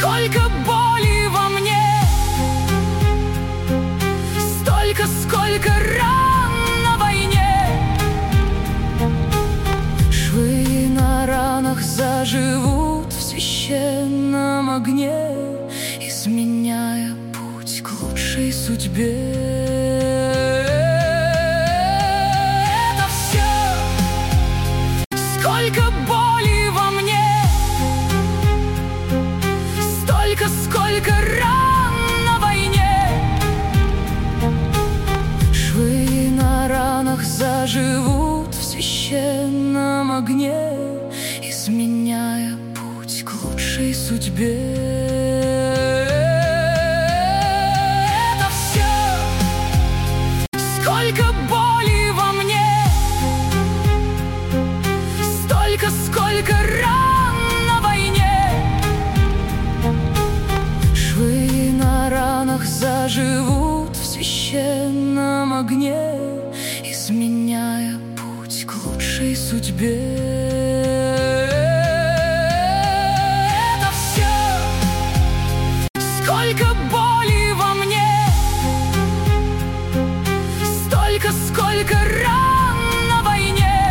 Сколько боли во мне, столько, сколько ран на войне. Швы на ранах заживут в священном огне, изменяя путь к лучшей судьбе. Это все, сколько боли во мне, столько, сколько ран на войне. Швы на ранах заживут в священном огне, изменяя путь к лучшей судьбе. Это все, сколько боли во мне, столько, сколько ран на войне. Швы на ранах заживут в священном огне, изменяя путь к лучшей судьбе. Это все, сколько боли во мне, столько, сколько ран на войне.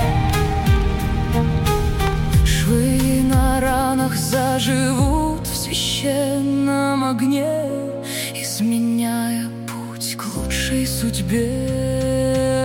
Швы на ранах заживут в священном огне, изменяя путь к лучшей судьбе.